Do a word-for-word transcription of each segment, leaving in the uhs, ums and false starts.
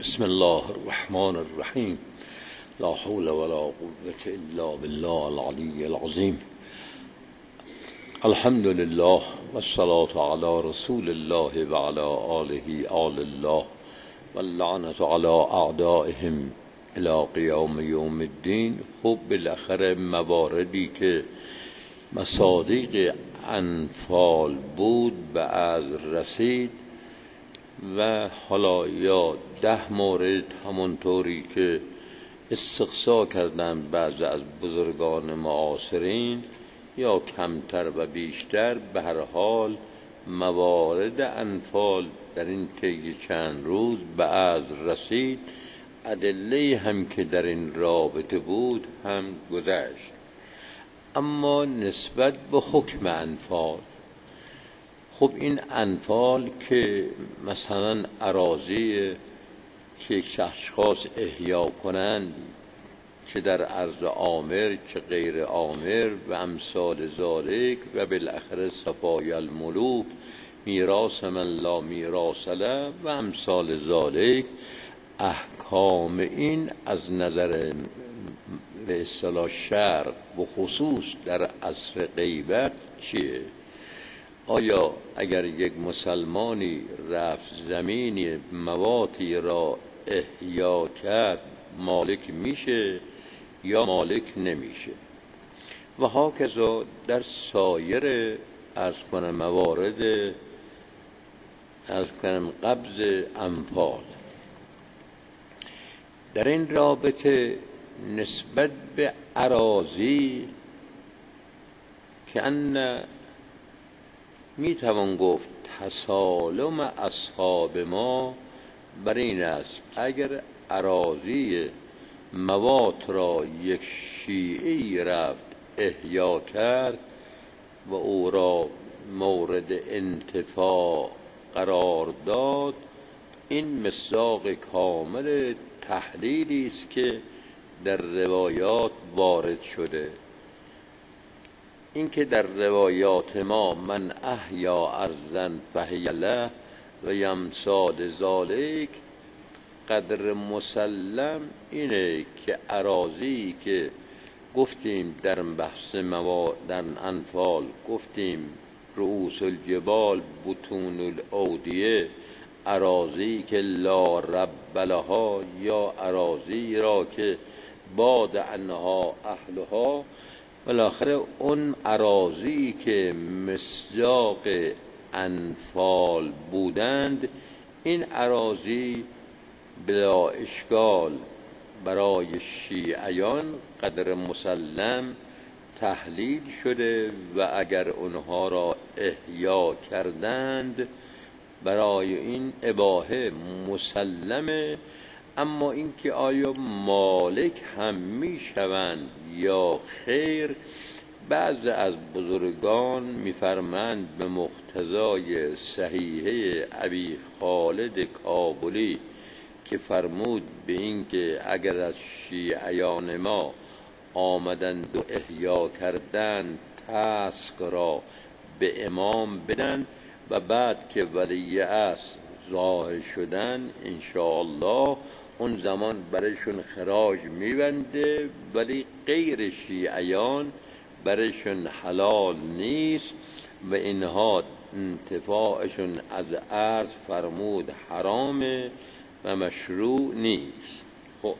بسم الله الرحمن الرحیم. لا حول ولا قوة الا بالله العلی العظیم. الحمد لله والصلاة علی رسول الله و علی آله آل الله واللعنة علی اعدائهم الی قیام یوم الدین. خب بالاخره مواردی که مصادیق انفال بود به از رسید و حالا یا ده مورد همونطوری که استقصا کردن بعض از بزرگان معاصرین یا کمتر و بیشتر، به هر حال موارد انفال در این طی چند روز به از رسید. ادله هم که در این رابطه بود هم گذشت. اما نسبت به حکم انفال، خب این انفال که مثلا اراضی که یک اشخاص احیا کنند، چه در ارض عامر چه غیر عامر و امثال ذالک، و بالاخره صفای الملوک، میراث من لا میراث له و امثال ذالک، احکام این از نظر به اصطلاح شرع و خصوص در عصر غیبت چیه؟ آیا اگر یک مسلمانی رفت زمینی مواتی را احیا کرد مالک میشه یا مالک نمیشه؟ و هاکذا در سایر از کنم موارد از کنم قبض انفال. در این رابطه نسبت به اراضی که ان می توان گفت تسالم اصحاب ما بر این است: اگر اراضی موات را یک شیعی رفت احیا کرد و او را مورد انتفاع قرار داد، این مصداق کامل تحلیلی است که در روایات وارد شده. این که در روایات ما من احیا ارضا فهی له و یمثال ذالک، قدر مسلم اینه که اراضی که گفتیم در بحث مواد در انفال، گفتیم رؤوس الجبال بطون الاودیه، اراضی که لا رب لها یا اراضی را که باد عنها اهلها، بالاخره اون اراضی که مصداق انفال بودند، این اراضی بلا اشکال برای شیعیان قدر مسلم تحلیل شده و اگر اونها را احیا کردند برای این اباحه مسلمه. اما اینکه آیا مالک هم می شوند یا خیر، بعض از بزرگان می‌فرمایند به مقتضای صحیحه ابی خالد کابلی که فرمود به این که اگر از شیعیان ما آمدند و احیا کردند تسق را به امام بدن و بعد که ولی است ظاهر شدن انشاءالله اون زمان برایشون خراج میبنده، ولی غیر شیعیان برایشون حلال نیست و اینها انتفاعشون از ارض فرمود حرامه و مشروع نیست. خب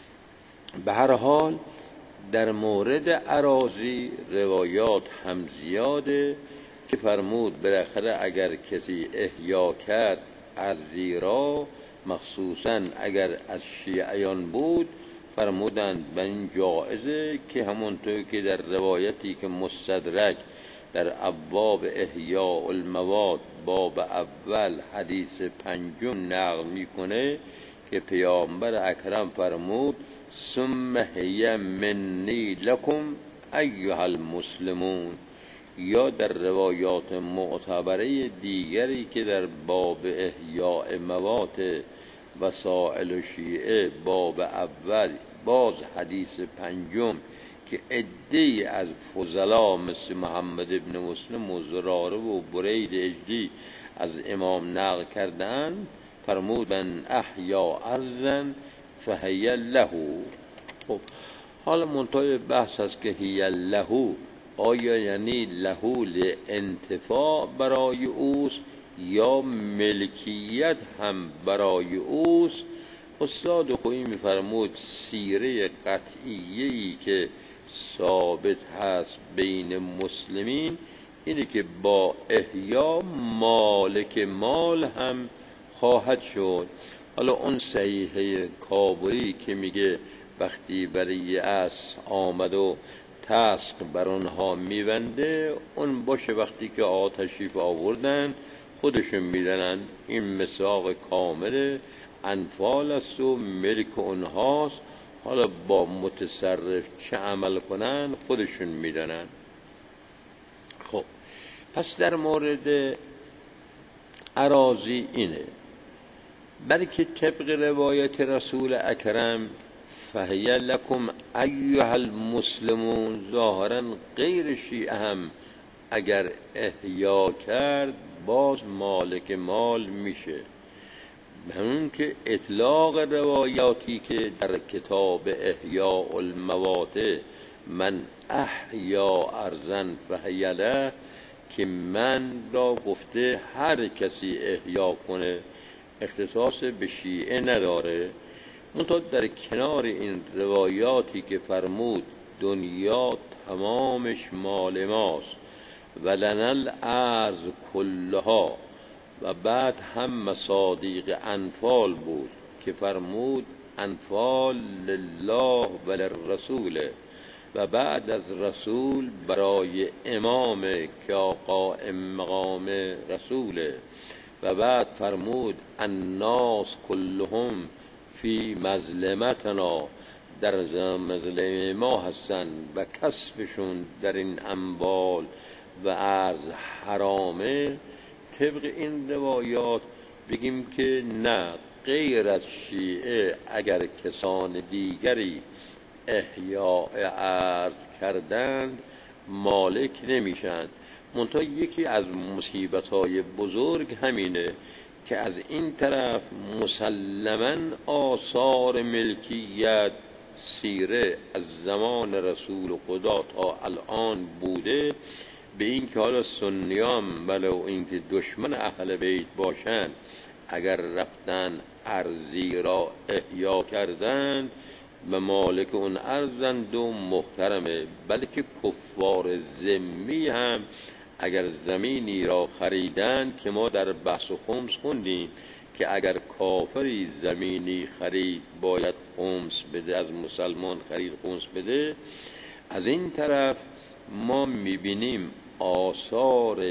به هر حال در مورد اراضی روایات هم زیاده که فرمود بالاخره اگر کسی احیا کرد ارضی را، مخصوصا اگر از شیعیان بود، فرمودند به این جایزه که همونطور که در روایتی که مستدرک در ابواب احیاء المواد باب اول حدیث پنجم نقل میکنه که پیامبر اکرم فرمود ثم هی منی لکم ایها المسلمون، یا در روایات معتبره دیگری که در باب احیاء موات وسائل و شیعه باب اول باز حدیث پنجم که عده‌ای از فضلا مثل محمد ابن مسلم و زراره و برید اجلی از امام نقل کردن، فرمود من احیا ارضا فهی له. خب حالا منتهای بحث هست که هی له آیا یعنی له لانتفاع برای اوست یا ملکیت هم برای اوست. استاد خویی میفرمود سیره قطعیه‌ای که ثابت هست بین مسلمین اینه که با احیا مالک مال هم خواهد شد. حالا اون صحیحه کابری که میگه وقتی برای اس آمد و تسق بر اونها میبنده، اون باشه وقتی که آقا تشریف آوردن خودشون میدنن، این مساق کامل انفال است و ملک اونهاست. حالا با متصرف چه عمل کنن خودشون میدنن. خب پس در مورد اراضی اینه، بلکه طبق روایت رسول اکرم فهی لکم ایها المسلمون، ظاهرا غیر شیعه هم اگر احیا کرد باز مالک مال میشه. همون که اطلاق روایاتی که در کتاب احیاء المواد من احیا ارضا فهی له که من را گفته هر کسی احیا کنه، اختصاص به شیعه نداره. منتها در کنار این روایاتی که فرمود دنیا تمامش مال ماست و لنا الارض کلها، و بعد هم مصادیق انفال بود که فرمود انفال لله و للرسول، و بعد از رسول برای امام که قائم مقام رسوله، و بعد فرمود الناس کلهم فی مظلمتنا، در مظلم ما هستن و کسبشون در این اموال و ارض حرامه. طبق این روایات بگیم که نه، غیر از شیعه اگر کسان دیگری احیاء ارض کردند مالک نمیشن. منتها یکی از مصیبت‌های بزرگ همینه که از این طرف مسلماً آثار ملکیت سیره از زمان رسول خدا تا الان بوده، به این که حالا سنیام ولو اینکه دشمن اهل بیت باشند اگر رفتن ارضی را احیا کردند و مالک اون ارزند و محترمه، بلکه کفار ذمی هم اگر زمینی را خریدن، که ما در بحث و خمس خوندیم که اگر کافری زمینی خرید باید خمس بده، از مسلمان خرید خمس بده. از این طرف ما میبینیم آثار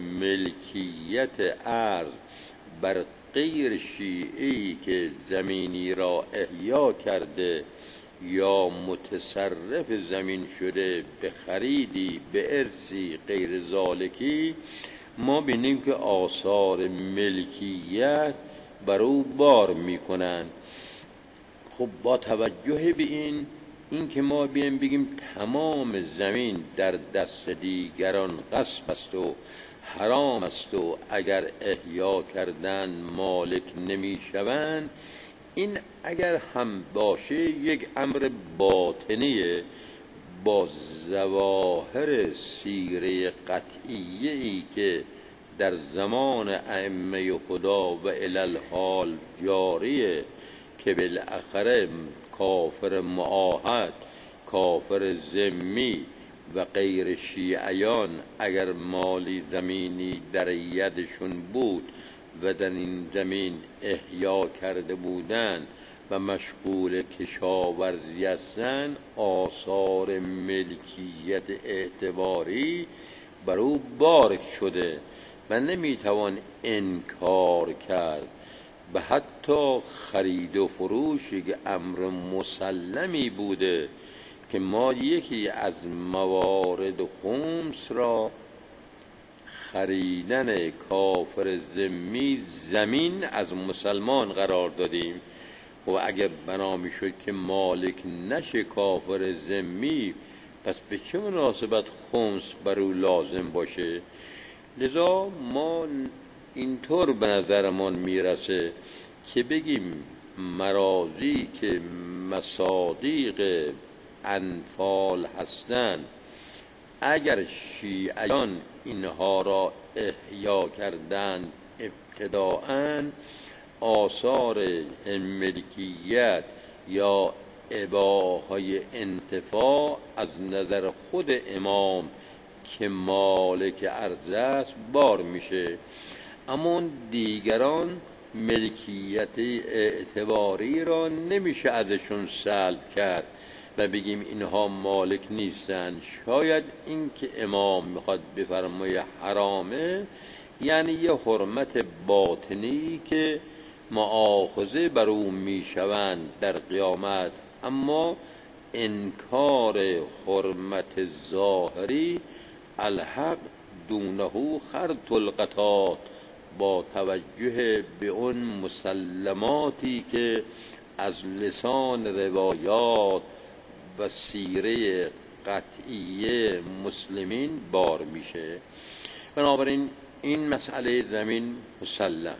ملکیت ارض بر غیر شیعی که زمینی را احیا کرده یا متصرف زمین شده به خریدی به ارثی غیر ذالکی، ما بینیم که آثار ملکیت بر او بار میکنن. خب با توجه به این این که ما بیایم بگیم تمام زمین در دست دیگران غصب است و حرام است و اگر احیا کردن مالک نمیشوند، این اگر هم باشه یک امر باطنیه با ظواهر سیره قطعیه ای که در زمان ائمه خدا و الالحال جاریه که بالاخره کافر معاهد، کافر ذمی و غیر شیعیان اگر مالی زمینی در یدشون بود و در این زمین احیا کرده بودند و مشغول کشاورزی هستند، آثار ملکیت اعتباری بر او بار شده و نمیتوان انکار کرد. و حتی خرید و فروش که امر مسلمی بوده که ما یکی از موارد خمس را خریدن کافر ذمی زمین از مسلمان قرار دادیم. و اگر بنا میشد که مالک نشه کافر ذمی، پس به چه مناسبت خمس بر او لازم باشه؟ لذا ما اینطور به نظرمان میرسه که بگیم مراضی که مصادیق انفال هستند اگر شیعیان اینها را احیا کردند ابتداءً آثار ملکیت یا اباحه انتفاع از نظر خود امام که مالک ارض است بار میشه، اما دیگران ملکیت اعتباری را نمیشه ازشون سلب کرد و بگیم اینها مالک نیستن. شاید این که امام میخواد بفرمایه حرامه یعنی یه حرمت باطنی که مؤاخذه بر او میشوند در قیامت، اما انکار حرمت ظاهری الحق دونه خرط القطاط با توجه به اون مسلماتی که از لسان روایات و سیره قطعیه مسلمین بار میشه. بنابراین این مسئله زمین مسلم.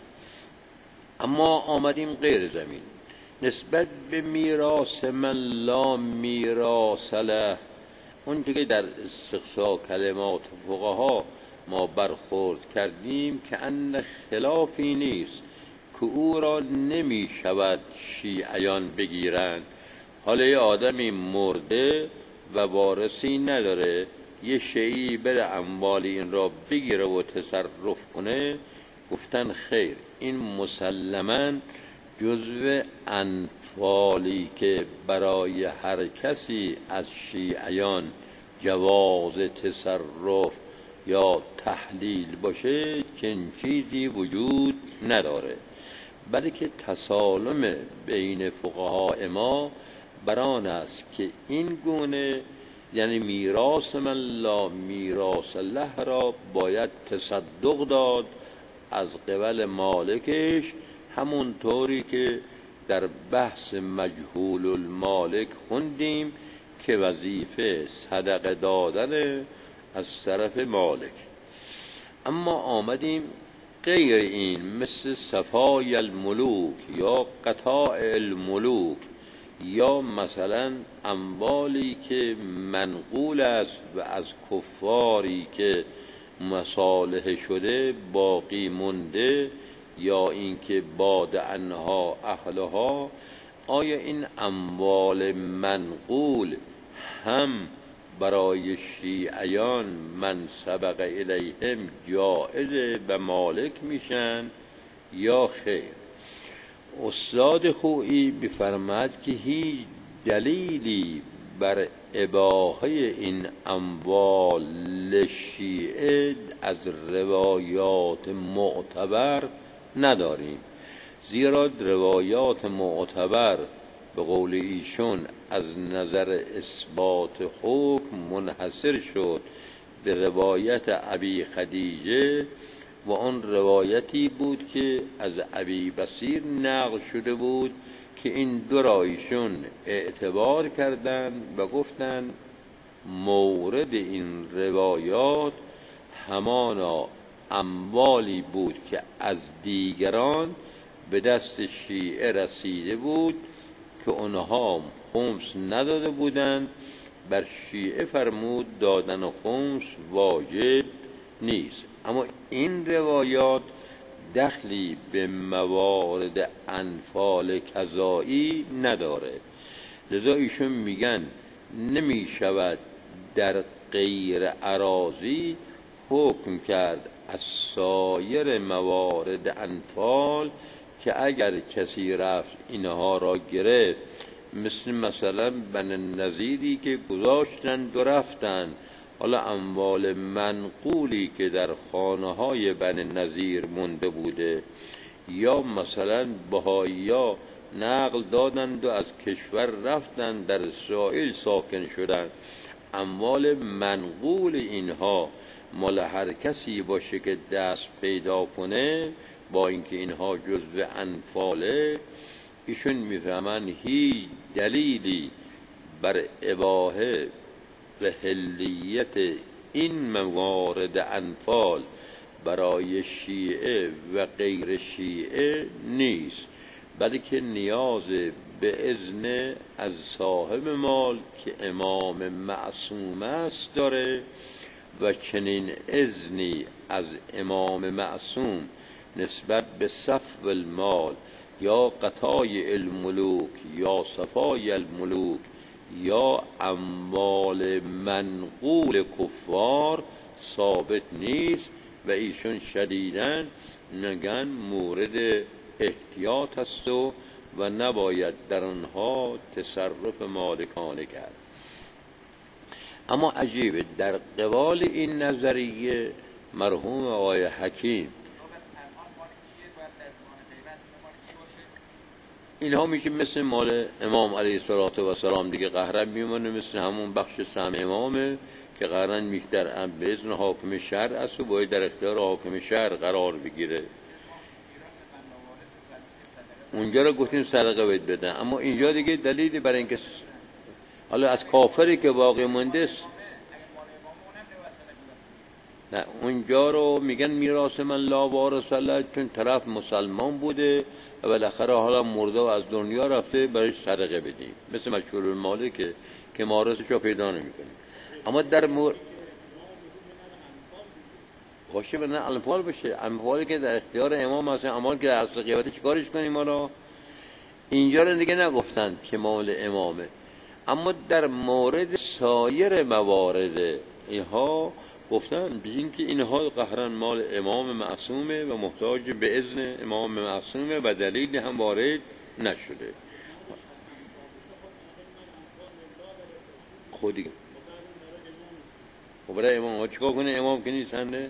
اما آمدیم غیر زمین، نسبت به میراث من لا میراث له، اون که در استقصا کلمات فقها ما برخورد کردیم که ان خلافی نیست که او را نمی شود شیعیان بگیرند. حالا یه آدمی مرده و وارثی نداره، یه شیعی بره اموال این را بگیره و تصرف کنه، گفتن خیر، این مسلماً جزو انفالی که برای هر کسی از شیعیان جواز تصرف یا تحلیل باشه چنین چیزی وجود نداره، بلکه تسالم بین فقهای ما بران است که این گونه یعنی میراث من لا میراث له را باید تصدق داد از قبل مالکش، همون طوری که در بحث مجهول المالک خوندیم که وظیفه صدقه دادن از طرف مالک. اما آمدیم غیر این، مثل صفای الملوک یا قطاع الملوک یا مثلا اموالی که منقول است و از کفاری که مصالحه شده باقی مونده یا اینکه باد انها اهلها، آیا این اموال منقول هم برای شیعیان من سبق الیهم جائز و مالک میشن یا خیر؟ استاد خویی بفرماد که هیچ دلیلی بر اباحه این اموال شیعه از روایات معتبر نداریم، زیرا روایات معتبر به قول ایشون از نظر اثبات حکم منحصر شد به روایت ابی خدیجه و اون روایتی بود که از ابی بصیر نقل شده بود که این دو را ایشون اعتبار کردند و گفتند مورد این روایات همانا اموالی بود که از دیگران به دست شیعه رسیده بود که اونها خمس نداده بودند، بر شیعه فرمود دادن خمس واجب نیست. اما این روایات دخلی به موارد انفال قضایی نداره، لذا ایشون میگن نمی شود در غیر اراضی حکم کرد از سایر موارد انفال که اگر کسی رفت اینها را گرفت، مثل مثلا بن نظیری که گذاشتند و رفتند، حالا اموال منقولی که در خانه های بن نظیر مونده بوده، یا مثلا بهائی‌ها نقل دادند و از کشور رفتند در اسرائیل ساکن شدند، اموال منقول اینها مال هر کسی باشه که دست پیدا کنه با اینکه اینها جزء انفاله، ایشون میفهمن هیچ دلیلی بر اباحه و حلیت این موارد انفال برای شیعه و غیر شیعه نیست. بلکه نیاز به اذن از صاحب مال که امام معصوم است داره و چنین اذنی از امام معصوم نسبت به صفو المال یا قطای الملوک یا صفای الملوک یا اموال منقول کفار ثابت نیست و ایشون شدیداً نگن مورد احتیاط است و و نباید در آنها تصرف مالکانه کرد. اما عجیبه در قبال این نظریه مرحوم آقای حکیم اینها میشه مثل مال امام علیه السلام دیگه قهرن میمونه، مثل همون بخش سهم امامه که قهرن میشتر به اذن حاکم شهر است و باید در اختیار حاکم شهر قرار بگیره. اونجا رو گفتیم صدقه باید بدن، اما اینجا دیگه دلیلی برای اینکه حالا از کافری که باقی مونده است نه، اونجا رو میگن میراث من لا وارث له، چون طرف مسلمان بوده و بالاخره حالا مرده و از دنیا رفته برای صدقه بدیم، مثل مشهور الماله که که وارثش رو پیدا نمیکنه. اما در مور باشه به نه انفال بشه، انفالی که در اختیار امام هست، امام که در اصل قیمت چیکارش کنیم ما رو؟ اینجا رو دیگه نگفتن که مال امامه. اما در مورد سایر موارد اینها گفتن به این که اینها قهرن مال امام معصومه و محتاج به اذن امام معصومه و دلیل هم وارد نشده. خودی خب برای امام ها چیکار کنه؟ امام که نیستنده،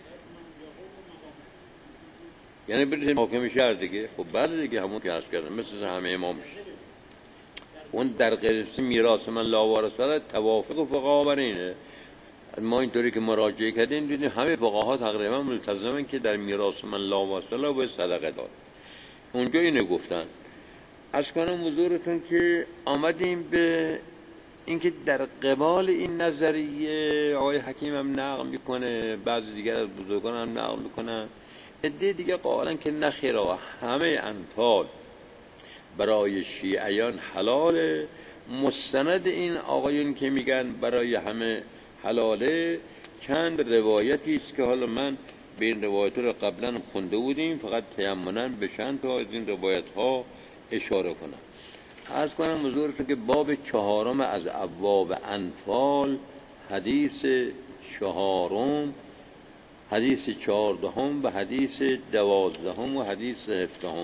یعنی برید حاکم شهر دیگه. خب بله دیگه همون که عرض کردم مثل همه امام میشه. اون در قسم میراث من لا وارث له توافق فقها بر اینه. ما اینطوری که مراجعه کردیم دیدیم همه فقها تقریبا ملتزمن که در میراث من لا وارث له باید صدقه داد. اونجا اینو گفتن. از کنم حضورتون که آمدیم به اینکه در قبال این نظریه آقای حکیم هم نقل میکنه، بعضی دیگر از بزرگان هم نقل میکنن، عده دیگه قائلن که نخیرا همه انفال برای شیعیان حلاله. مستند این آقایون که میگن برای همه حلاله چند روایتی است که حالا من به این روایت رو قبلا خونده بودیم، فقط تیمنا به چند تا از این روایت ها اشاره کنم. عرض کنم حضورتون که باب چهارم از ابواب انفال حدیث چهارم، حدیث چهاردهم و حدیث دوازدهم و حدیث هفدهم.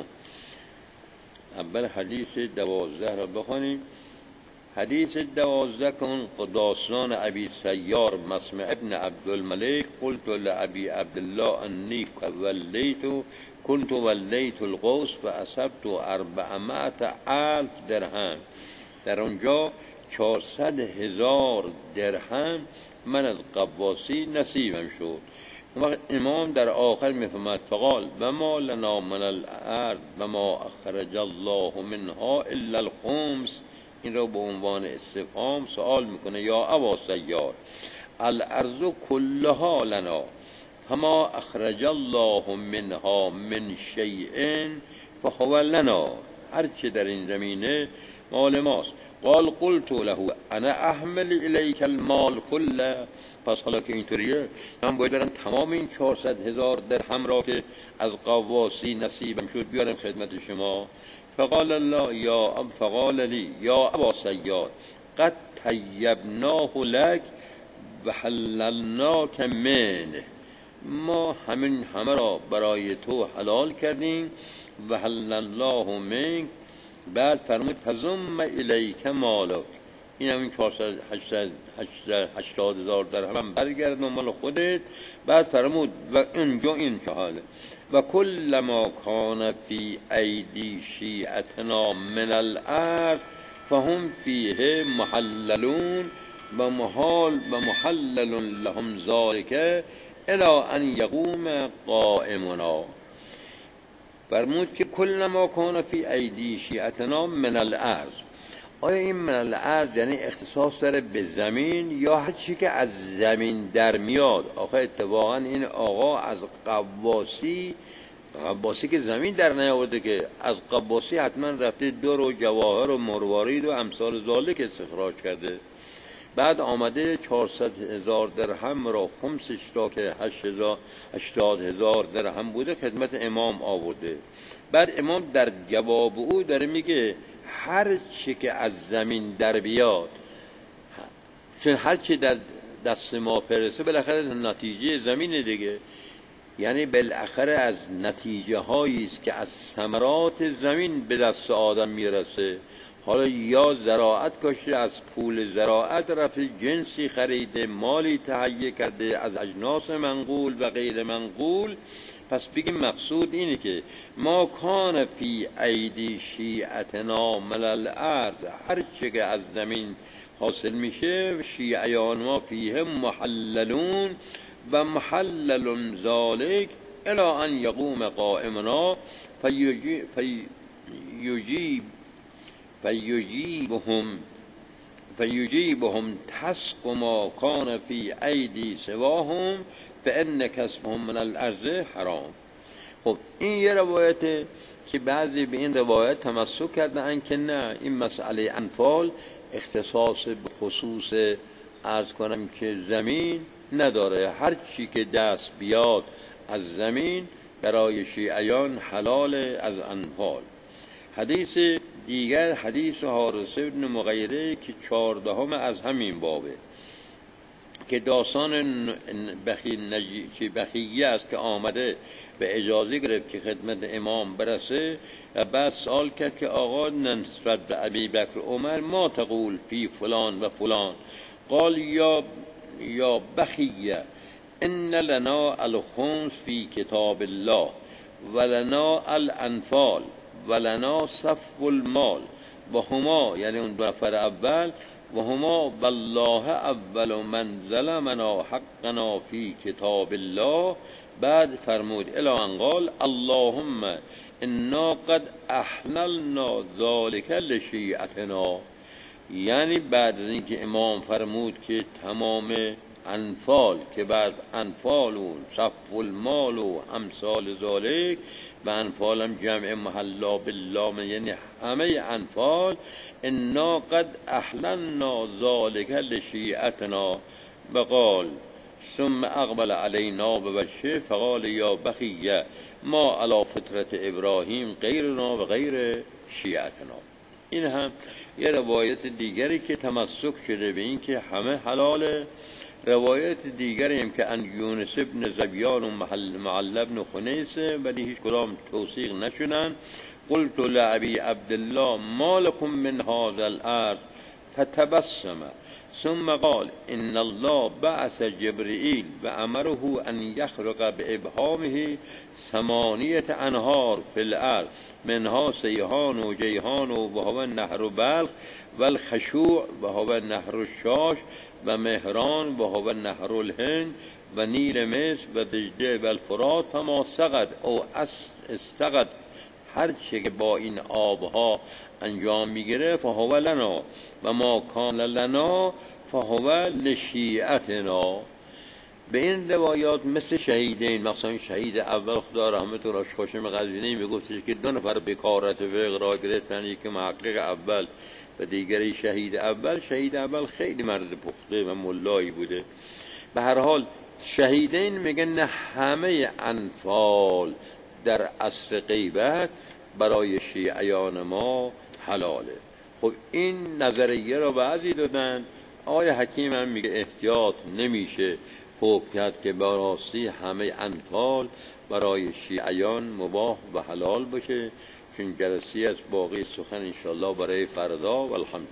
اول حدیث دوازده را بخوانیم. حدیث دوازده کن داستان ابی سیار مسمع ابن عبدالملک قلت لابی عبدالله انی ولیت كنت ولیت القوس فاصبت اربعمائة الف درهم. در اونجا چهارصد هزار درهم من از قواسی نصیبم شد. وقت امام در آخر میفرماید فقال و ما لنا من الارض و ما اخرج الله منها الا الخمس. این را به عنوان استفهام سوال میکنه یا ابا سیار الارض کلها لنا فما اخرج الله منها من شیء فهو لنا. هرچه در این زمینه مال ماست. قال قلت له انا احمل الیک المال كله. پس حالا که اینطوریه من باید برم تمام این چهارصد هزار درهم را که از قواسی نصیبم شد بیارم خدمت شما. فقال الله یا اب فقال لی یا ابا سیار قد طیبناه لک و حللناک منه. ما همین همه را برای تو حلال کردیم و حلل الله منک. بعد فرمود فزم الیک مالک. این همین چهارصد هشتاد هزار درهم برگردون مال خودت. بعد فرمود و اینجا این چهاله و کل ما کان فی ایدی شیعتنا من الارض فهم فیه محللون و محال و محلل لهم ذالک الی ان یقوم قائمنا. فرمود که کل ما کان فی ایدی شیعتنا من الارض. آیا این من الارض یعنی اختصاص داره به زمین یا هر چی که از زمین در میاد؟ آخه اتفاقا این آقا از قواسی قباسی که زمین در نیاورده که، از قباسی حتما رفته دور و جواهر و مروارید و امثال ذالک استخراج کرده. بعد آمده چهارصد هزار درهم را خمسش را که هشتاد هزار درهم بوده خدمت امام آورده. بعد امام در جواب او داره میگه هر چی که از زمین در بیاد، چون هر چی در دست ما پرسه بالاخره نتیجه زمین دیگه، یعنی بالاخره از نتیجه هایی است که از ثمرات زمین به دست آدم میرسه. حالا یا زراعت کاشته، از پول زراعت رفته جنسی خریده، مالی تهیه کرده از اجناس منقول و غیر منقول. پس بگیم مقصود اینه که ما کان فی ایدی شیعتنا من الارض، هر چه که از زمین حاصل میشه شیعیان ما فیه محللون و محلل ذالک الی ان یقوم قائمنا فیجیب فیجیب فیجیبهم فیجیبهم تسق ما کان فی ایدی سواهم فان کسبهم من الارض حرام. خب این یه روایته که بعضی به این روایت تمسک کردن که نه، این مسئله انفال اختصاص به خصوص عرض کنم که زمین نداره، هر چی که دست بیاد از زمین برای شیعیان حلال از انفال. حدیث دیگر حدیث حارث بن مغیره که چهاردهم از همین بابه که داستان بخی نجی چی بخیه است که آمده به اجازه گرفت که خدمت امام برسه و بعد سوال کرد که آقا نسبت به ابی بکر عمر ما تقول فی فلان و فلان؟ قال یا یا بخیه ان لنا الخمس فی کتاب الله ولنا الانفال ولنا صف المال و هما، یعنی اون نفر اول، و هما والله اول من ظلمنا حقنا فی کتاب الله. بعد فرمود الی ان قال اللهم انا قد احللنا ذلك لشیعتنا. یعنی بعد از اینکه امام فرمود که تمام انفال که بعد انفال و صف المال و امثال ذالک و انفال هم جمع محلا بالله، یعنی همه انفال، انا قد احللنا ذلك لشیعتنا. وقال ثم اقبل علینا بوجهه فقال یا بخیه ما علی فطرت ابراهیم غیرنا و غیر شیعتنا. این هم یه روایت دیگری که تمسک شده به این که همه حلاله. روایت دیگری هم که ان یونس ابن زبیان و معل ابن خنیسه، ولی هیچ کدام توثیق نشدن. قلت لعبی عبدالله ما لكم من هذا الارض فتبسم ثم قال ان الله بعث جبرئیل و امره ان یخرق بابهامه ثمانیه انهار فی الارض منها سیحان و جیحان و هو نهر بلخ و الخشوع و هو نهر الشاش و مهران و هو نهر الهند و نیل مصر و دجله و الفرات فما سقط او استقط، هر چه که با این آبها انجام میگیره فهو لنا و ما کان لنا فهو لشیعتنا. به این روایات مثل شهیدین، مثلا شهید اول خدا رحمت الله خاشم قزوینی میگفتش که دو نفر بکارت فقه را گرفتن، یکی محقق اول و دیگری شهید اول. شهید اول خیلی مرد پخته و ملایی بوده. به هر حال شهیدین میگن همه انفال در عصر غیبت برای شیعیان ما حلاله. خب این نظریه رو بعضی دادن. آقای حکیم هم میگه احتیاط نمیشه حکم کرد که براستی همه انفال برای شیعیان مباح و حلال باشه، چون جلسه از باقی سخن انشاءالله برای فردا. والحمد